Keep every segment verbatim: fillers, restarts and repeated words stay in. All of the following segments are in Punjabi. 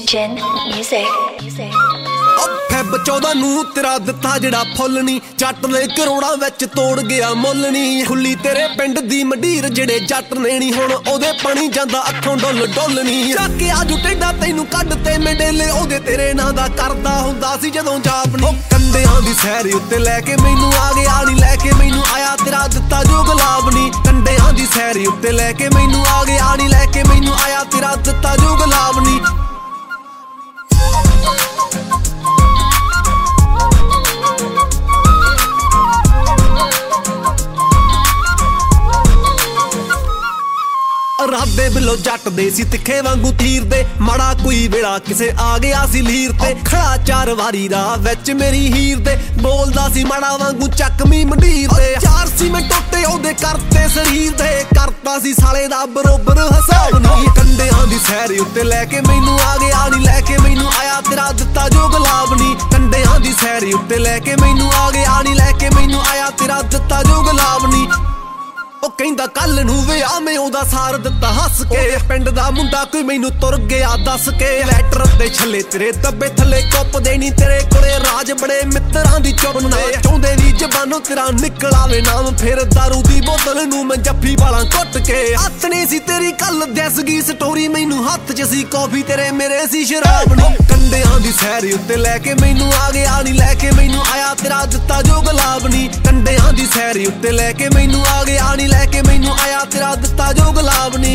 Gen Music. Music. ਫੈਬ ਚੌਦਾਂ ਨੂੰ ਤੇਰਾ ਦਿੱਤਾ ਜਿਹੜਾ ਫੁੱਲ ਨੀ ਜੱਟ ਦੇ ਕਰੋੜਾਂ ਵਿੱਚ ਤੋੜ ਗਿਆ ਮੁੱਲ ਨੀ ਖੁੱਲੀ ਤੇਰੇ ਪਿੰਡ ਦੀ ਮੰਡੀਰ ਜਿਹੜੇ ਜੱਟ ਨੇ ਨੀ ਹੁਣ ਉਹਦੇ ਪਾਣੀ ਜਾਂਦਾ ਅੱਖੋਂ ਡੁੱਲ ਡੁੱਲ ਨੀ ਚੱਕ ਆਜੂ ਟੇਡਾ ਤੈਨੂੰ ਕੱਢ ਤੇ ਮੇਡੇਲੇ ਉਹਦੇ ਤੇਰੇ ਨਾਂ ਦਾ ਕਰਦਾ ਹੁੰਦਾ ਸੀ ਜਦੋਂ ਜਾਪ ਨੀ ਕੰਡਿਆਂ ਦੀ ਸੈਰ ਉੱਤੇ ਲੈ ਕੇ ਮੈਨੂੰ ਆ ਗਿਆ ਨੀ ਲੈ ਕੇ ਮੈਨੂੰ ਆਇਆ ਤੇਰਾ ਦਿੱਤਾ ਜੋ ਗੁਲਾਬ ਨੀ ਕੰਡਿਆਂ ਦੀ ਸੈਰ ਉੱਤੇ ਲੈ ਕੇ ਮੈਨੂੰ ਆ ਗਿਆ ਨੀ ਲੈ ਕੇ ਮੈਨੂੰ ਆਇਆ ਤੇਰਾ ਦਿੱਤਾ ਜੋ ਗੁਲਾਬ ਨੀ ਰਾਦੇ ਬਿਲੋ ਜੱਟ ਦੇ ਸੀ ਤਿੱਖੇ ਵਾਂਗੂ ਤੀਰ ਦੇ ਮਾੜਾ ਕੋਈ ਵੇਲਾ ਕਿਸੇ ਆ ਗਿਆ ਸੀ ਲੀਰ ਤੇ ਖੜਾ ਚਾਰ ਵਾਰੀ ਰਾਹ ਵਿੱਚ ਮੇਰੀ ਹੀਰ ਦੇ ਬੋਲਦਾ ਸੀ ਮਾੜਾ ਵਾਂਗੂ ਚੱਕਵੀਂ ਮੰਡੀਰ ਦੇ ਚਾਰ ਸੀ ਮੈਂ ਟੁੱਟੇ ਉਹਦੇ ਕਰਤੇ ਸਰੀਰ ਦੇ ਕਰਤਾ ਸੀ ਸਾਲੇ ਦਾ ਬਰੋਬਰ ਹਿਸਾਬ ਨਹੀਂ ਕੰਡਿਆਂ ਦੀ ਸੈਰ ਉੱਤੇ ਲੈ ਕੇ ਮੈਨੂੰ ਆ ਗਿਆ ਨੀ ਲੈ ਕੇ ਮੈਨੂੰ ਆਇਆ ਤੇਰਾ ਦਿੱਤਾ ਜੋ ਗੁਲਾਬ ਨੀ ਕੰਡਿਆਂ ਦੀ ਸੈਰ ਉੱਤੇ ਲੈ ਕੇ ਮੈਨੂੰ ਆ ਗਿਆ ਨੀ ਲੈ ਕੇ ਮੈਨੂੰ ਆਇਆ ਤੇਰਾ ਦਿੱਤਾ ਜੋ ਗੁਲਾਬ ਨੀ ਉਹ ਕਹਿੰਦਾ ਕੱਲ ਨੂੰ ਵਿਆਹ ਮੈਂ ਉਹਦਾ ਸਾਰ ਦਿੱਤਾ ਹੱਸ ਕੇ ਪਿੰਡ ਦਾ ਮੁੰਡਾ ਕੋਈ ਮੈਨੂੰ ਤੁਰ ਗਿਆ ਦੱਸ ਕੇ ਲੈਟਰ ਤੇ ਛੱਲੇ ਤੇਰੇ ਦੱਬੇ ਥੱਲੇ ਕੁੱਪ ਦੇਣੀ ਤੇਰੇ ਕੋਲੇ ਰਾਜ ਬੜੇ ਮਿੱਤਰਾਂ ਦੀ ਚੁੱਪ ਨਾ ਚਾਹੁੰਦੇ ਦੀ ਜ਼ਬਾਨੋਂ ਤੇਰਾ ਨਿਕਲ ਆਵੇ ਨਾਮ ਫਿਰ ਦਾਰੂ ਦੀ ਬੋਤਲ ਨੂੰ ਮੈਂ ਜੱਫੀ ਵਾਲਾਂ ਕੁੱਟ ਕੇ ਹੱਥਨੇ ਸੀ ਤੇਰੀ ਕੱਲ ਦੱਸ ਗਈ ਸਟੋਰੀ ਮੈਨੂੰ ਹੱਥ 'ਚ ਸੀ ਕਾਫੀ ਤੇਰੇ ਮੇਰੇ ਸੀ ਸ਼ਰਾਬ ਨੀ ਕੰਡਿਆਂ ਦੀ ਸੈਰ ਉੱਤੇ ਲੈ ਕੇ ਮੈਨੂੰ ਆ ਗਿਆ ਨੀ ਲੈ ਕੇ ਮੈਨੂੰ ਆਇਆ ਤੇਰਾ ਦਿੱਤਾ ਜੋ ਗੁਲਾਬ ਨੀ ਕੰਡਿਆਂ ਦੀ ਸੈਰ ਉੱਤੇ ਲੈ ਕੇ ਮੈਨੂੰ ਆ ਗਿਆ ਨੀ ਲੈ ਕੇ ਮੈਨੂੰ ਆਇਆ ਤੇਰਾ ਦਿੱਤਾ ਜੋ ਗੁਲਾਬ ਨੀ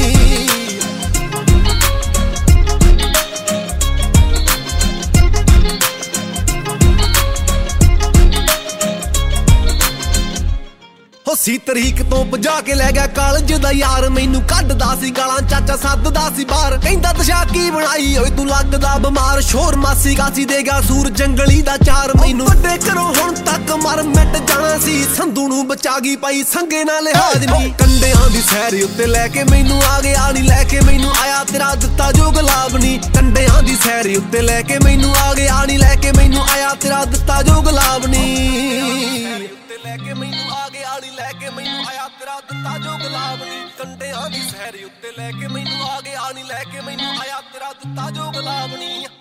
ਸੀ ਤਰੀਕ ਤੋਂ ਭਜਾ ਕੇ ਲੈ ਗਿਆ ਕਾਲਜ ਦਾ ਯਾਰ ਮੈਨੂੰ ਕੱਢਦਾ ਸੀ ਗਾਲਾਂ ਚਾਚਾ ਸੱਦਦਾ ਸੀ ਬਾਹਰ ਕਹਿੰਦਾ ਦਸ਼ਾ ਕੀ ਬਣਾਈ ਓਏ ਤੂੰ ਲੱਗਦਾ ਬਿਮਾਰ ਸ਼ੋਰ ਮਾਸੀ ਕਾਸੀ ਦੇਗਾ ਸੂਰ ਜੰਗਲੀ ਦਾ ਚਾਰ ਮੈਨੂੰ ਵੱਡੇ ਕਰੋ ਹੁਣ ਤੱਕ ਮਰ ਮਿਟ ਜਾਣਾ ਸੀ ਸੰਧੂ ਨੂੰ ਬਚਾ ਗਈ ਪਾਈ ਸੰਗੇ ਨਾਲ ਲਿਹਾਜ਼ ਨਹੀਂ ਕੰਡਿਆਂ ਦੀ ਸੈਰ ਉੱਤੇ ਲੈ ਕੇ ਮੈਨੂੰ ਆ ਗਿਆ ਨੀ ਲੈ ਕੇ ਮੈਨੂੰ ਆਇਆ ਤੇਰਾ ਦਿੱਤਾ ਜੋ ਗੁਲਾਬ ਨੀ ਕੰਡਿਆਂ ਦੀ ਸੈਰ ਉੱਤੇ ਲੈ ਕੇ ਮੈਨੂੰ ਆ ਗਿਆ ਨੀ ਲੈ ਕੇ ਮੈਨੂੰ ਆਇਆ ਤੇਰਾ ਦਿੱਤਾ ਜੋ ਗੁਲਾਬ ਨੀ ਲੈ ਕੇ ਮੈਨੂੰ ਆ ਗਿਆ ਨੀ ਲੈ ਕੇ ਮੈਨੂੰ ਆਇਆ ਤੇਰਾ ਦਿੱਤਾ ਜੋ ਗੁਲਾਬ ਨੀ ਕੰਡਿਆਂ ਦੀ ਸੈਰ ਉੱਤੇ ਲੈ ਕੇ ਮੈਨੂੰ ਆ ਗਿਆ ਨੀ ਲੈ ਕੇ ਮੈਨੂੰ ਆਇਆ ਤੇਰਾ ਦਿੱਤਾ ਜੋ ਗੁਲਾਬ ਨੀ